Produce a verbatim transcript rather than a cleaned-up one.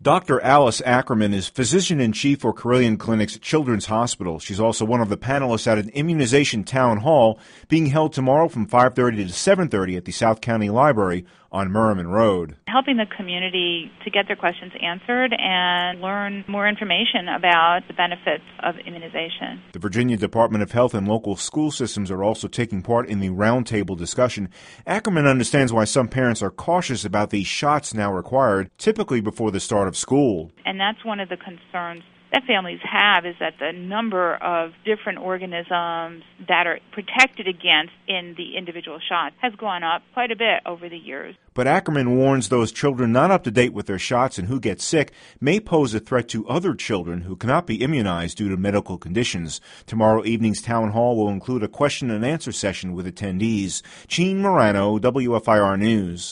Doctor Alice Ackerman is physician-in-chief for Carilion Clinic's Children's Hospital. She's also one of the panelists at an immunization town hall being held tomorrow from five thirty to seven thirty at the South County Library on Merriman Road. Helping the community to get their questions answered and learn more information about the benefits of immunization. The Virginia Department of Health and local school systems are also taking part in the roundtable discussion. Ackerman understands why some parents are cautious about these shots now required, typically before the start of school. And that's one of the concerns that families have, is that the number of different organisms that are protected against in the individual shots has gone up quite a bit over the years. But Ackerman warns those children not up to date with their shots and who get sick may pose a threat to other children who cannot be immunized due to medical conditions. Tomorrow evening's town hall will include a question and answer session with attendees. Gene Morano, W F I R News.